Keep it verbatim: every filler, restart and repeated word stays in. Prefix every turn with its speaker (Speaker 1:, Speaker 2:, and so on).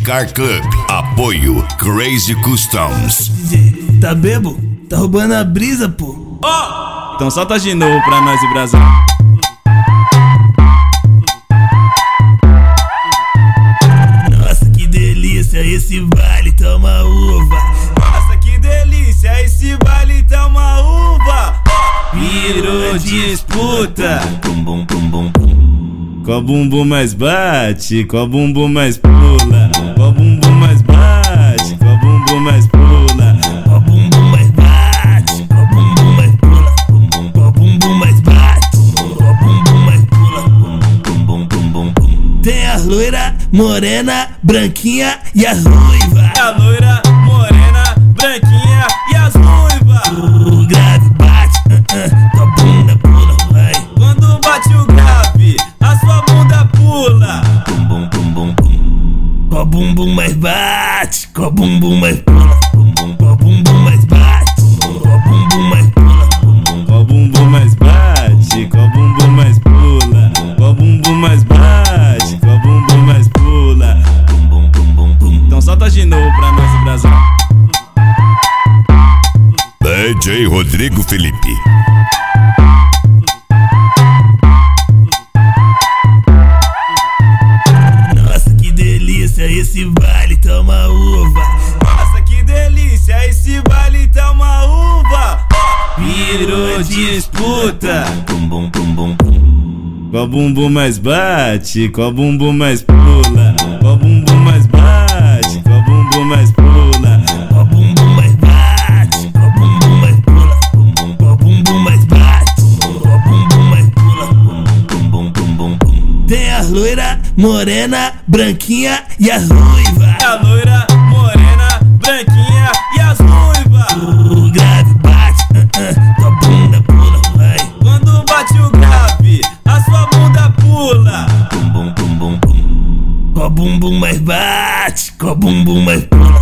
Speaker 1: Car Club. Apoio Crazy Customs.
Speaker 2: Tá bebo? Tá roubando a brisa, pô.
Speaker 3: Ó! Então solta de novo pra nós e Brasil.
Speaker 2: Nossa, que delícia esse baile, toma uva.
Speaker 3: Nossa, que delícia esse baile, toma uva.
Speaker 2: Virou disputa.
Speaker 3: Bum, bum, bum, bum, bum. Qual bumbum mais bate, qual bumbum mais pula, qual bumbum mais bate, qual bumbum mais pula,
Speaker 2: qual bumbum mais bate, qual bumbum mais pula, qual bumbum mais bate, qual bumbum mais pula, bum bum bum bum bum. Tem a loira, morena, branquinha e as ruivas.
Speaker 3: A loira, morena, branquinha e as ruivas.
Speaker 2: O grave bate, uh -uh, tua bunda pula, vai.
Speaker 3: Quando bate o grave, a sua bunda pula.
Speaker 2: Bum bum bum bum bum. Qual bumbum mais bate, qual bumbum mais pula, qual bumbum mais bate, qual bumbum mais pula,
Speaker 3: qual bumbum mais bate, qual bumbum mais pula, qual bumbum mais bate, qual bumbum mais pula. Então solta de novo pra nós e Brasil.
Speaker 1: D J Rodrigo Felipe.
Speaker 2: Nossa, que delícia esse baile, toma uva.
Speaker 3: Nossa, que delícia esse baile, toma uva.
Speaker 2: Virou disputa.
Speaker 3: Bum, bum, bum, bum, bum. Qual bumbum mais bate, qual bumbum mais pula, qual bumbum mais bate, qual bumbum mais pula,
Speaker 2: qual bumbum mais bate, qual bumbum mais pula, qual bumbum mais bate, qual bumbum mais pula, bum bum bum bum bum. Tem a loira, morena, branquinha e as ruivas.
Speaker 3: A loira, morena, branquinha e as ruivas.
Speaker 2: O grave bate, uh -uh, tua bunda pula, vai.
Speaker 3: Quando bate o grave, a sua bunda pula.
Speaker 2: Bum bum bum bum bum. Qual bumbum mais bate, qual bumbum mais pula,